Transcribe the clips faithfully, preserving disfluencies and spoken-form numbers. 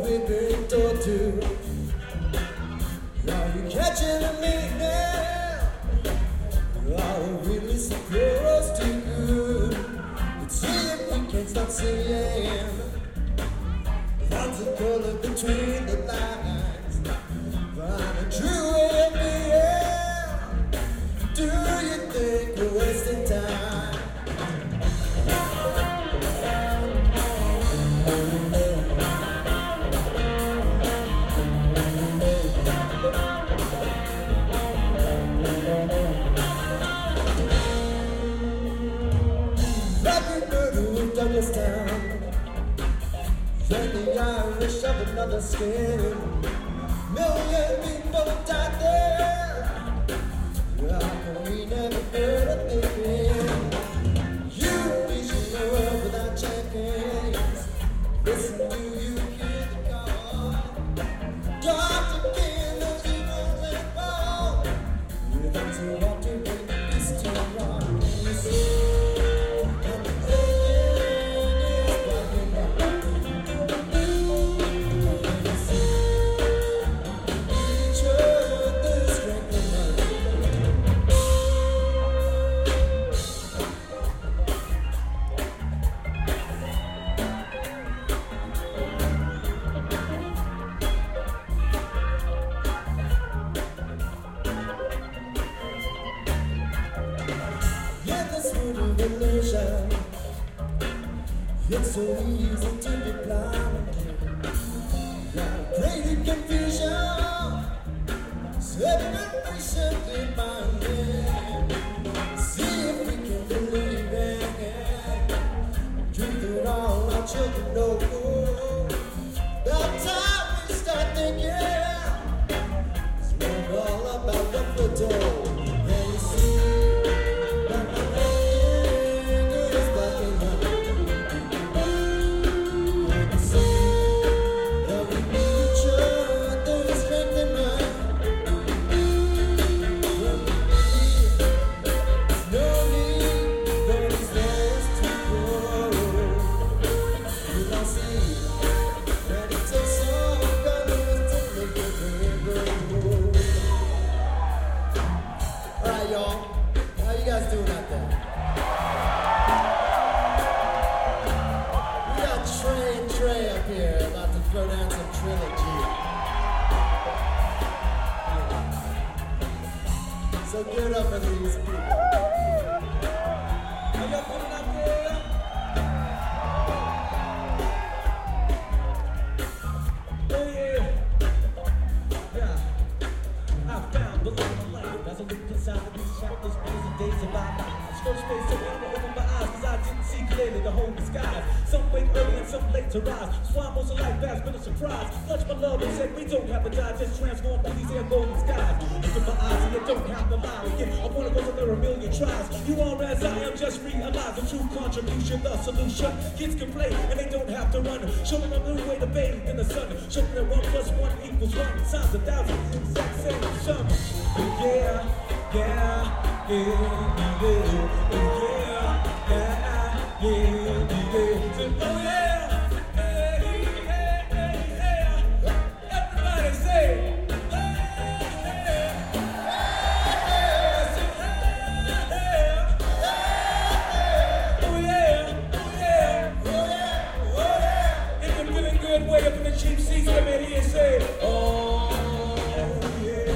we've been told to. Are you catching me now? Are we really so close to good? Let's see if we can stop singing. Lots of color between the lines. Find a true way of being. Do you think we're wasting time? Douglastown, then the Irish of another skin. Million people died there. How come we never heard of thinking? You reach the world without champions. Listen, do you hear the call? Doctor King, those evils and fall. Without to walk to bring this to wrong. You see. It's so easy to be blind. Got crazy confusion, separation demanding. See if we can believe it. Truth it all our children know. About time we start thinking. It's not all about what we're told. And you see. So give it up for these people. Are y'all putting up there? Oh yeah. Yeah. I found the light of life as I looked inside of these chapters, busy days of my life. First space to open my eyes, cause I didn't see clearly the whole skies. Some wake early and some late to rise. That's why most of life has been a surprise. Clutch my love and said we don't have to die, just transform through these air golden skies. Look in my eyes and you don't have to lie. Again, I wanna go there a million tries. You are as I am, just realize the true contribution, the solution. Kids can play and they don't have to run. Show them a new way to bathe in the sun. Show them that one plus one equals one. Signs a thousand, exact same sum. Yeah, yeah, yeah, yeah, yeah, yeah, yeah, yeah. Oh yeah. Way up in the cheap seats, let me hear you say, oh yeah,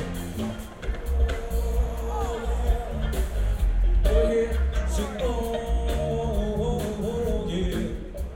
oh yeah, oh yeah, say, oh yeah.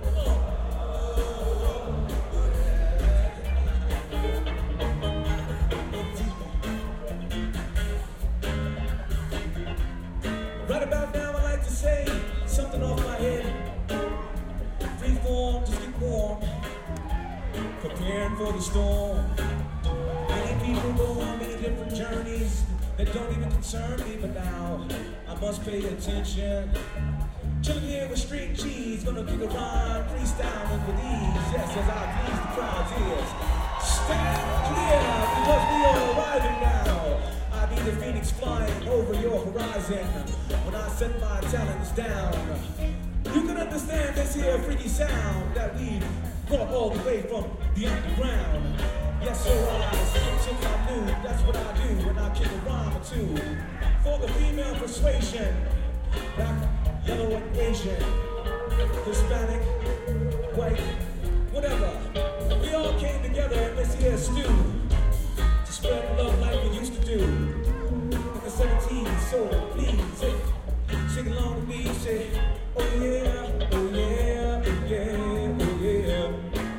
Right about now, I like to say something off my head. Free form, just get warm. Preparing for the storm. Many people go on many different journeys that don't even concern me, but now I must pay attention. Chilling here with Street Cheese, gonna kick a rhyme, freestyling with ease. Yes, as I please the crowd's ears. Stand clear, because we are arriving now. I need a phoenix flying over your horizon. When I set my talents down, you can understand this here freaky sound that we brought all the way from the underground. Yes, so I stick to my mood, that's what I do when I kick a rhyme or two. For the female persuasion, black, yellow, and Asian, Hispanic, white, whatever. We all came together in this here stew to spread love like we used to do. In the seventies, so please, say, sing along with me, say, oh yeah, oh yeah, oh yeah, oh yeah.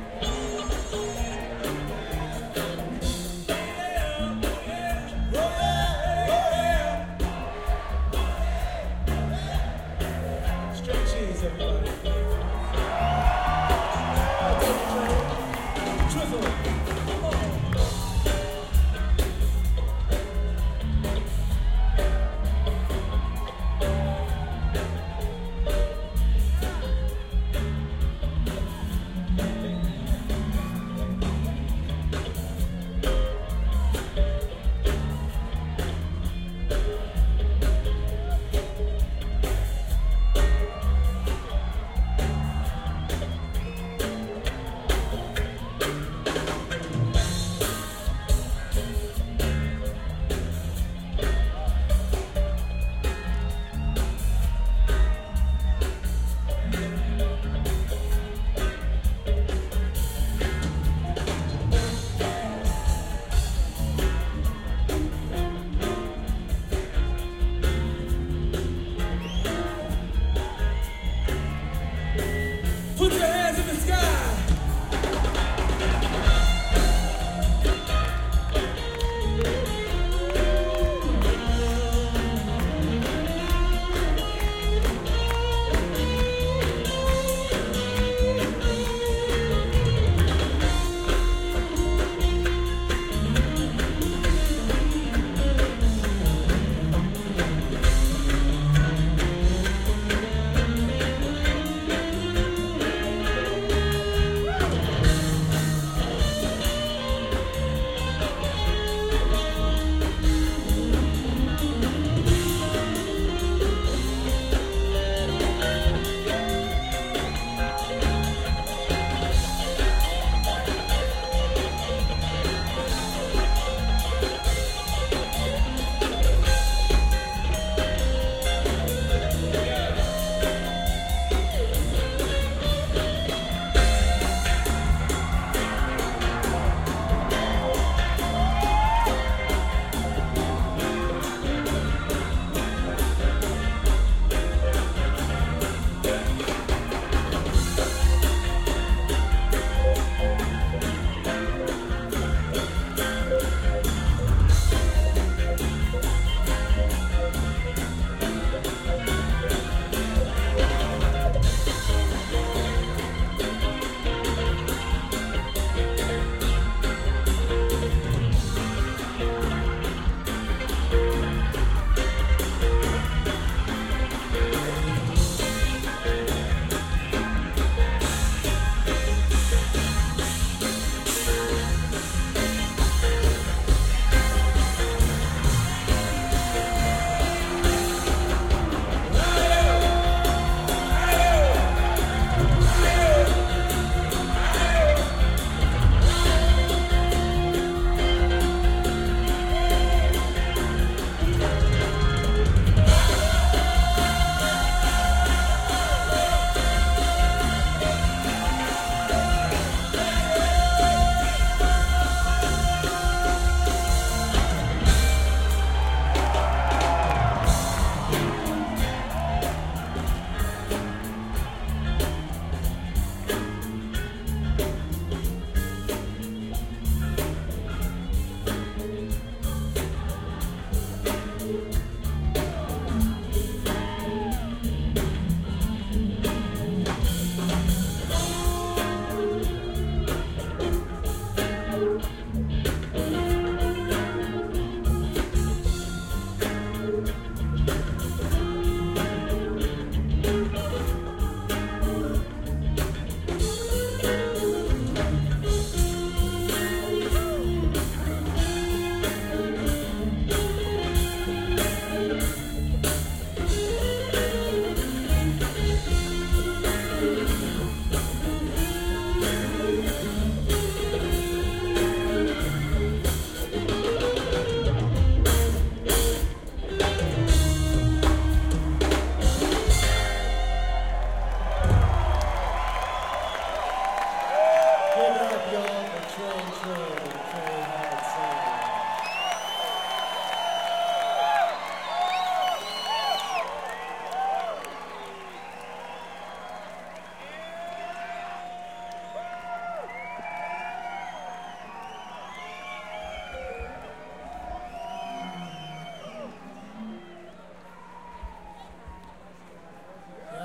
Everybody. Drizzle, come on.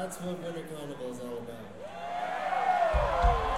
That's what Winter Carnival is all about.